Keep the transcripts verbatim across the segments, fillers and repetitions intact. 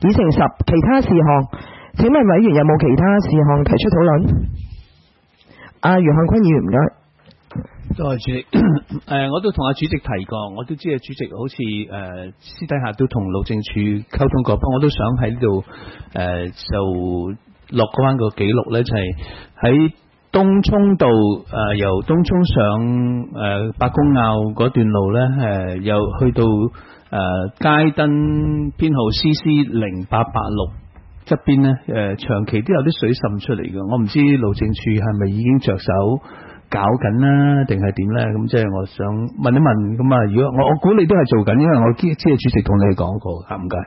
議程十其他事項，請問委員有冇其他事項提出討論？阿余漢坤議員唔該。 多謝主席。誒、呃，我都同阿主席提過，我都知啊，主席好似誒、呃、私底下都同路政署溝通過，不過我都想喺呢度誒就落翻個記錄咧，就係、是、喺東涌道誒、呃、由東涌上誒白公坳嗰段路咧，誒、呃、又去到誒、呃、街燈編號 C C 零八八六側邊咧，誒、呃、長期都有啲水滲出嚟嘅，我唔知路政署係咪已經着手搞緊啦，定係點咧？咁即係我想問一問，咁啊，如果我我估你都係做緊，因為我知知主席同你講過，嚇唔該。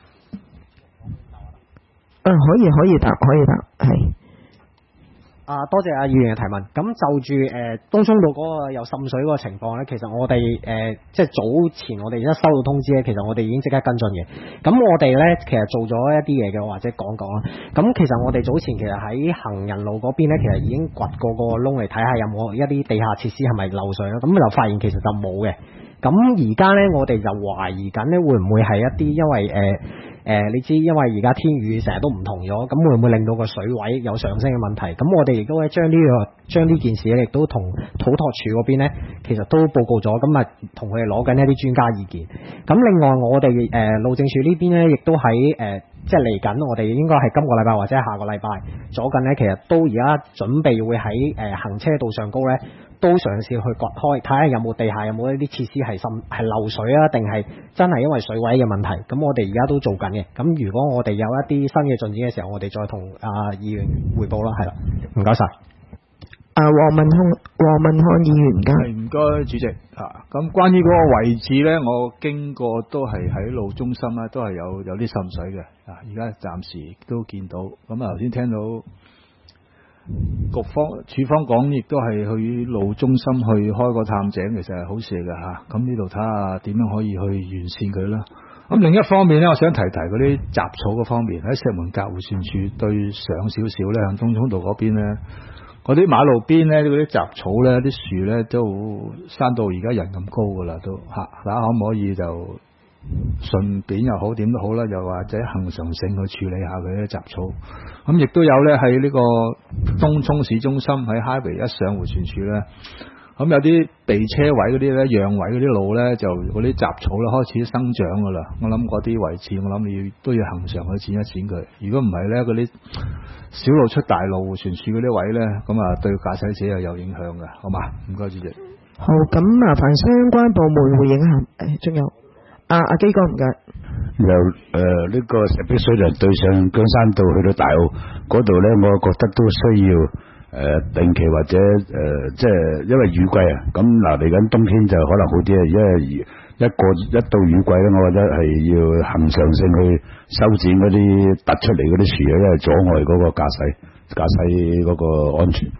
嗯，可以可以答，可以答，係。 啊，多謝阿議員嘅提問。咁就住誒、呃、東涌道嗰個有滲水嗰個情況咧，其實我哋誒、呃、即係早前我哋一收到通知咧，其實我哋已經即刻跟進嘅。咁我哋咧其實做咗一啲嘢嘅，或者講講啦。咁其實我哋早前其實喺行人路嗰邊咧，其實已經掘過個窿嚟睇下有冇一啲地下設施係咪漏水啦。咁就發現其實就冇嘅。咁而家咧，我哋就懷疑緊咧，會唔會係一啲因為誒？呃誒、呃，你知因為而家天雨成日都唔同咗，咁會唔會令到個水位有上升嘅問題？咁我哋亦都咧將呢個將呢件事咧，亦都同土拓署嗰邊咧，其實都報告咗，咁啊同佢哋攞緊一啲專家意見。咁另外我哋誒、呃、路政署呢邊咧，亦都喺誒、呃、即係嚟緊，我哋應該係今個禮拜或者係下個禮拜左近咧，其實都而家準備會喺誒、呃、行車道上高咧。都嘗試去掘開，睇下有冇地下有冇一啲設施係滲係漏水啊，定係真係因為水位嘅問題。咁我哋而家都做緊嘅。咁如果我哋有一啲新嘅進展嘅時候，我哋再同阿議員匯報啦。係啦，唔該晒。 啊，黃文康，黃文康議員唔該。 唔該，主席啊。咁關於嗰個位置咧，我經過都係喺路中心咧，都係有有啲滲水嘅。啊，而家暫時都見到。咁啊，頭先聽到局方處方講，亦都係去路中心去開個探井，其實係好事嚟嘅嚇。咁呢度睇下點樣可以去完善佢啦。咁另一方面咧，我想提提嗰啲雜草嗰方面，喺石門隔迴旋處對上少少咧，向東涌道嗰邊咧，嗰啲馬路邊咧，嗰啲雜草咧，啲樹咧都生到而家人咁高噶啦，都嚇，睇下可唔可以就順便又好點都好啦，又或者恒常性去處理下佢啲雜草。咁亦都有咧喺呢個東涌市中心喺 Highway 一上迴旋處咧，咁有啲避車位嗰啲咧，讓位嗰啲路咧，就嗰啲雜草咧開始生長噶啦。我諗嗰啲位置，我諗你都要恒常去剪一剪佢。如果唔係咧，嗰啲小路出大路迴旋處嗰啲位咧，咁啊對駕駛者又有影響嘅，好嘛？唔該，主席。 好，咁麻煩相關部門回應下。誒，仲有阿阿基哥唔該。 由誒呢個石壁水塘對上姜山道去到大澳嗰度咧，我覺得都需要誒、呃、定期或者誒、呃、即係因為雨季啊，咁嗱嚟緊冬天就可能好啲啊，因為一個一到雨季咧，我覺得係要恒常性去修剪嗰啲突出嚟嗰啲樹啊，因為阻礙嗰個駕駛駕駛嗰個安全。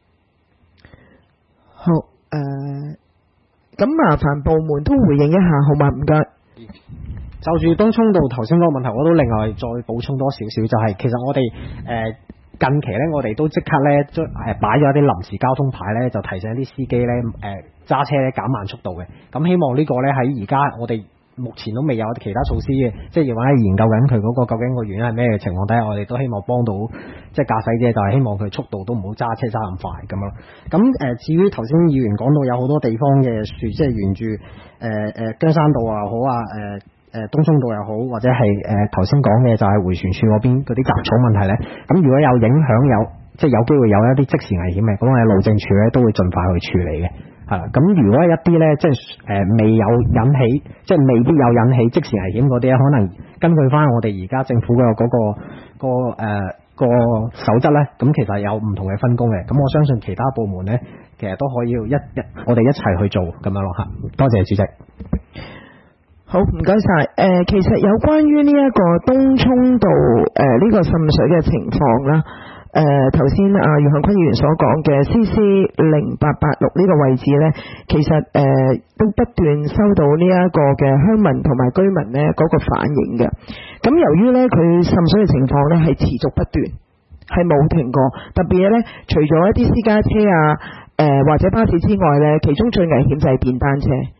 好誒，咁、呃、麻煩部門都回應一下好嘛？唔該。 就住東涌道頭先嗰個問題，我都另外再補充多少少，就係、是、其實我哋誒、呃、近期咧，我哋都即刻咧將誒擺咗一啲臨時交通牌咧，就提醒啲司機咧誒揸車咧減慢速度嘅。咁希望呢個咧喺而家我哋目前都未有其他措施嘅，即係話喺研究緊佢嗰個究竟個原因係咩嘅情況底下，我哋都希望幫到即係駕駛者，就係、是、希望佢速度都唔好揸車揸咁快咁咯。咁誒、呃、至於頭先議員講到有好多地方嘅樹，即係沿住誒誒姜山道又好啊誒。呃誒東涌道又好，或者係誒頭先講嘅就係迴旋處嗰邊嗰啲雜草問題咧，咁如果有影響有即係有機會有一啲即時危險嘅，咁我哋路政署咧都會盡快去處理嘅，係啦。咁如果一啲咧即係誒、呃、未有引起，即係未必有引起即時危險嗰啲咧，可能根據翻我哋而家政府嘅嗰、嗰個、嗰個誒、呃嗰個守則咧，咁其實有唔同嘅分工嘅，咁我相信其他部門咧，其實都可以一一我哋一齊去做咁樣咯嚇。多謝主席。 好，唔該晒。誒、呃，其實有關於呢一個東涌道誒呢、呃這個滲水嘅情況啦，誒頭先阿余漢坤議員所講嘅 C C 零八八六呢個位置呢，其實誒、呃、都不斷收到呢一個嘅鄉民同埋居民呢嗰個反應嘅。咁由於呢，佢滲水嘅情況呢係持續不斷，係冇停過。特別呢，除咗一啲私家車啊，誒、呃、或者巴士之外呢，其中最危險就係電單車。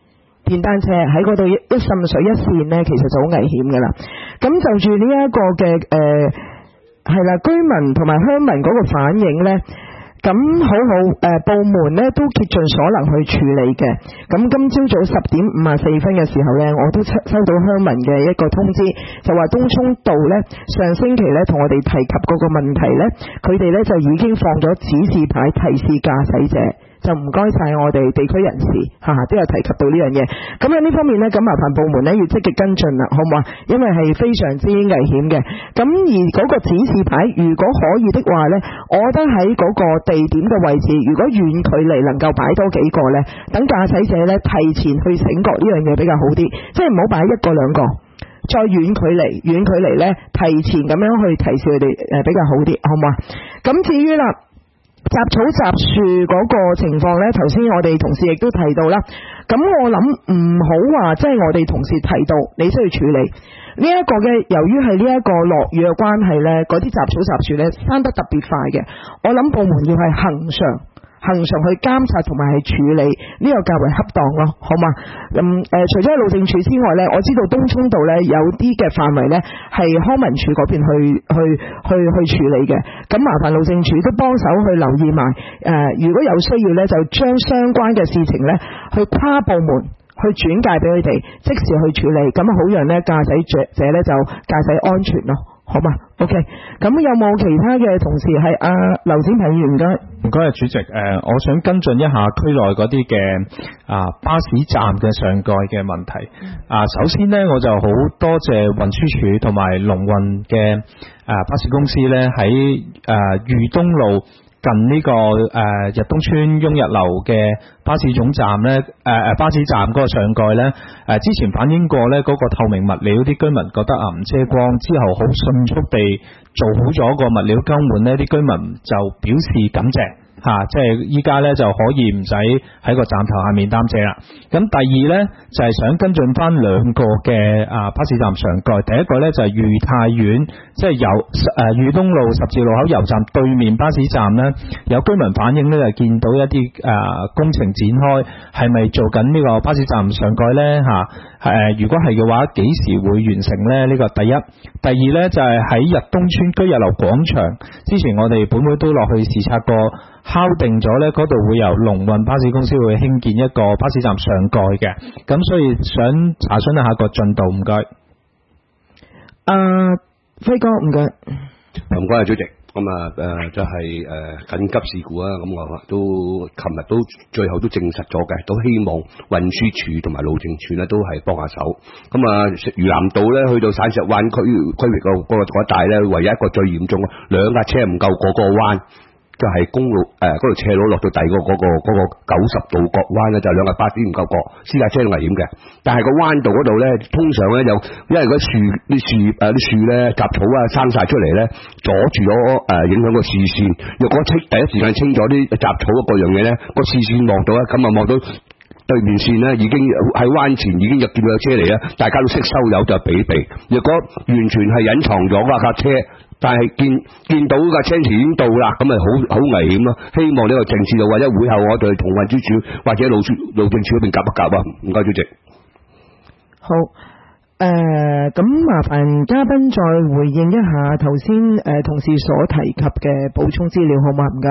電單車喺嗰度一一滲水一線呢，其實就好危險㗎啦。咁就住呢一個嘅誒係啦，居民同埋鄉民嗰個反應呢。咁好好誒、呃，部門咧都竭盡所能去處理嘅。咁今朝早十點五十四分嘅時候咧，我都收收到鄉民嘅一個通知，就話東涌道咧上星期咧同我哋提及嗰個問題咧，佢哋咧就已經放咗指示牌提示駕駛者。就唔該晒我哋地區人士嚇、啊，都有提及到呢樣嘢。咁喺呢方面呢，咁麻煩部門呢要積極跟進啦，好唔好啊？因為係非常之危險嘅。咁而嗰個指示牌，如果可以的話呢，我覺得喺嗰個地點嘅位置，如果遠距離能夠擺多幾個呢，等駕駛者呢提前去醒覺呢樣嘢比較好啲，即係唔好擺一個兩個，再遠距離遠距離呢提前咁樣去提示佢哋誒比較好啲，好唔好啊？咁至於啦。雜草雜樹嗰個情況呢，頭先我哋同事亦都提到啦。咁我諗唔好話，即係我哋同事提到，你需要處理呢一個嘅。由於係呢一個落雨嘅關係呢，嗰啲雜草雜樹呢生得特別快嘅，我諗部門要係恒常。恒常去監察同埋去處理呢個較為恰當咯，好嘛？咁、嗯、誒、呃，除咗係路政署之外呢，我知道東涌道呢有啲嘅範圍呢係康文署嗰邊去去去去處理嘅，咁麻煩路政署都幫手去留意埋誒、呃，如果有需要呢，就將相關嘅事情呢去跨部門去轉介俾佢哋，即時去處理，咁好讓呢駕駛者者呢就駕駛安全咯。好嘛 ，OK， 咁有冇其他嘅同事係阿劉展鵬議員？唔該， 唔該啊，主席。誒、呃，我想跟進一下區內嗰啲嘅啊巴士站嘅上蓋嘅問題。啊，首先呢，我就好多謝運輸署同埋龍運嘅啊巴士公司呢，喺誒裕東路近呢、這個誒、呃、日東村雍日樓嘅巴士總站呢，誒、呃、誒巴士站嗰個上蓋呢，誒、呃、之前反映過呢嗰、那個透明物料，啲居民覺得啊唔遮光，之後好迅速地做好咗個物料更換呢，啲居民就表示感謝。吓、啊，即係依家咧就可以唔使喺個站頭下面擔遮啦。咁第二咧就係、是、想跟進翻兩個嘅啊巴士站上蓋，第一個咧就係、是、裕泰苑，即係由誒裕東路十字路口油站對面巴士站咧，有居民反映咧就見到一啲誒、啊、工程展開，係咪做緊呢個巴士站上蓋咧吓？誒、啊，如果係嘅話，幾時會完成咧？呢、這個第一，第二咧就係、是、喺日東村居日樓廣場，之前我哋本會都落去視察過。敲定咗呢，嗰度會由龍運巴士公司會興建一個巴士站上蓋嘅，咁所以想查詢一下個進度，唔該。 啊，輝哥，唔該。 唔該啊，主席。咁啊誒就係誒緊急事故啊，咁我都琴日都最後都證實咗嘅，都希望運輸署同埋路政署呢都係幫下手。咁啊，嶼南道呢去到散石灣區區域嗰嗰嗰一帶呢，唯一一個最嚴重，兩架車唔夠過個彎。就係公路誒嗰條斜路落到第二個嗰、嗰個嗰、嗰個九十度角彎咧，就兩架巴士唔夠過，私家車都危險嘅。但係個彎道嗰度咧，通常咧有因為嗰樹啲樹誒啲樹咧雜草啊生晒出嚟咧，阻住咗誒、呃、影響個視線。若果清第一時間清咗啲雜草嗰樣嘢咧，個視線望到咧，咁啊望到對面線咧已經喺彎前已經入見到有車嚟啦，大家都識收油就避避。若果完全係隱藏咗嗰架車。但係見見到架車已經到啦，咁咪好好危險咯。希望呢個政治度或者會後我哋同運輸署或者路路政署嗰邊夾一夾啊。唔該，主席。 好，誒，咁、呃、麻煩嘉賓再回應一下頭先誒同事所提及嘅補充資料，好嗎？唔該。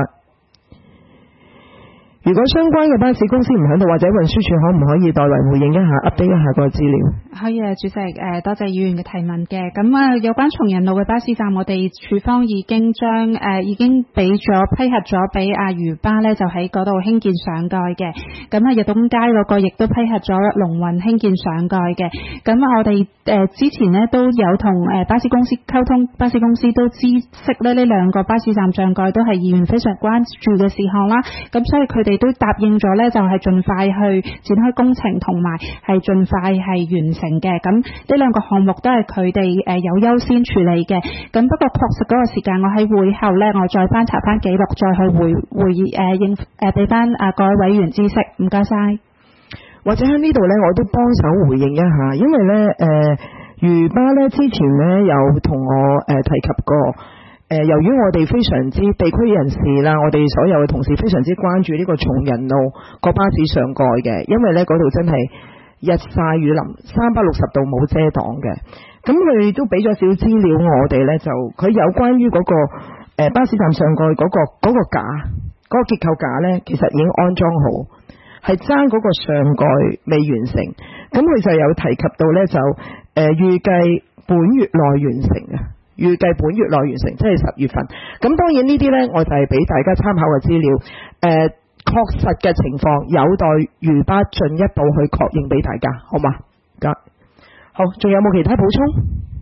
如果相關嘅巴士公司唔喺度，或者運輸署可唔可以代為回應一下 update 一下個資料？ 可以啊，主席，誒多謝議員嘅提問嘅。咁啊，有關松仁路嘅巴士站，我哋署方已經將誒、呃、已經俾咗批核咗俾阿漁巴咧，就喺嗰度興建上蓋嘅。咁啊，日東街嗰個亦都批核咗龍運興建上蓋嘅。咁我哋誒、呃、之前呢都有同誒巴士公司溝通，巴士公司都知悉咧呢兩個巴士站上蓋都係議員非常關注嘅事項啦。咁所以佢哋都答應咗呢，就係盡快去展開工程，同埋係盡快係完成嘅。咁呢兩個項目都係佢哋誒有優先處理嘅。咁不過確實嗰個時間，我喺會後呢，我再翻查翻記錄，再去回回誒應誒俾翻啊各位委員知悉。唔該晒。 或者喺呢度呢，我都幫手回應一下，因為呢，誒漁巴呢之前呢有同我誒提及過。誒，由於我哋非常之地區人士啦，我哋所有嘅同事非常之關注呢個松仁路個巴士上蓋嘅，因為呢嗰度真係日曬雨淋，三百六十度冇遮擋嘅。咁佢都俾咗少資料我哋呢，就佢有關於嗰、那個、呃、巴士站上蓋嗰、那個嗰、那個架嗰、那個結構架呢，其實已經安裝好，係爭嗰個上蓋未完成。咁佢就有提及到呢，就誒、呃、預計本月內完成啊，預計本月內完成，即係十月份。咁當然呢啲呢，我就係俾大家參考嘅資料。誒、呃，確實嘅情況有待如巴進一步去確認俾大家，好嘛？好，仲有冇其他補充？